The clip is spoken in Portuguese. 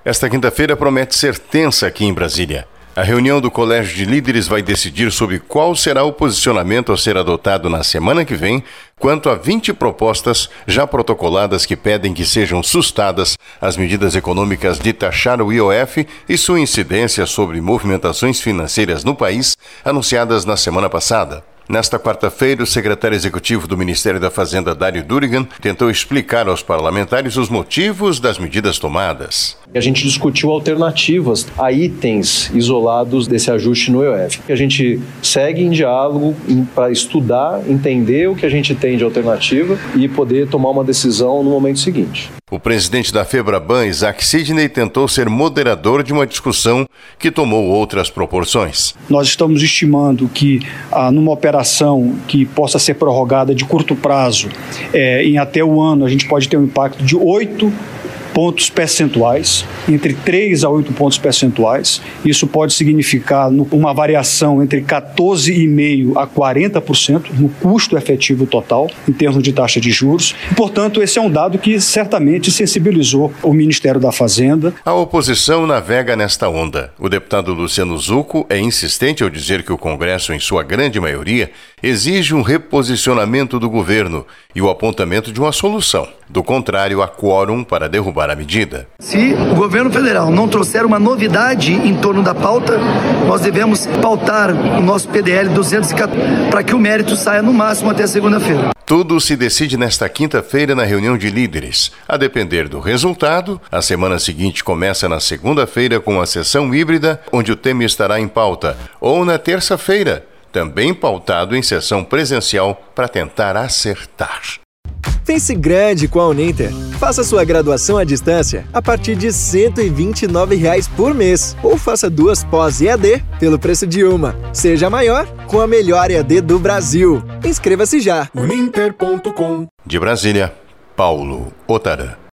Esta quinta-feira promete ser tensa aqui em Brasília. A reunião do Colégio de Líderes vai decidir sobre qual será o posicionamento a ser adotado na semana que vem quanto a 20 propostas já protocoladas que pedem que sejam sustadas as medidas econômicas de taxar o IOF e sua incidência sobre movimentações financeiras no país, anunciadas na semana passada. Nesta quarta-feira, o secretário executivo do Ministério da Fazenda, Dário Durigan, tentou explicar aos parlamentares os motivos das medidas tomadas. A gente discutiu alternativas a itens isolados desse ajuste no IOF. A gente segue em diálogo para estudar, entender o que a gente tem de alternativa e poder tomar uma decisão no momento seguinte. O presidente da FEBRABAN, Isaac Sidney, tentou ser moderador de uma discussão que tomou outras proporções. Nós estamos estimando que numa operação que possa ser prorrogada de curto prazo, em até o ano, a gente pode ter um impacto de 8 pontos percentuais, entre 3 a 8 pontos percentuais. Isso pode significar uma variação entre 14,5% a 40% no custo efetivo total, em termos de taxa de juros. E, portanto, esse é um dado que certamente sensibilizou o Ministério da Fazenda. A oposição navega nesta onda. O deputado Luciano Zucco é insistente ao dizer que o Congresso, em sua grande maioria, exige um reposicionamento do governo e o apontamento de uma solução. Do contrário, há quórum para derrubar a medida. Se o governo federal não trouxer uma novidade em torno da pauta, nós devemos pautar o nosso PDL 214 para que o mérito saia no máximo até segunda-feira. Tudo se decide nesta quinta-feira na reunião de líderes. A depender do resultado, a semana seguinte começa na segunda-feira com a sessão híbrida, onde o tema estará em pauta, ou na terça-feira, também pautado em sessão presencial para tentar acertar. Pense grande com a Uninter. Faça sua graduação à distância a partir de R$ 129,00 por mês. Ou faça 2 pós-EAD pelo preço de uma. Seja maior com a melhor EAD do Brasil. Inscreva-se já. Uninter.com. De Brasília, Paulo Otarã.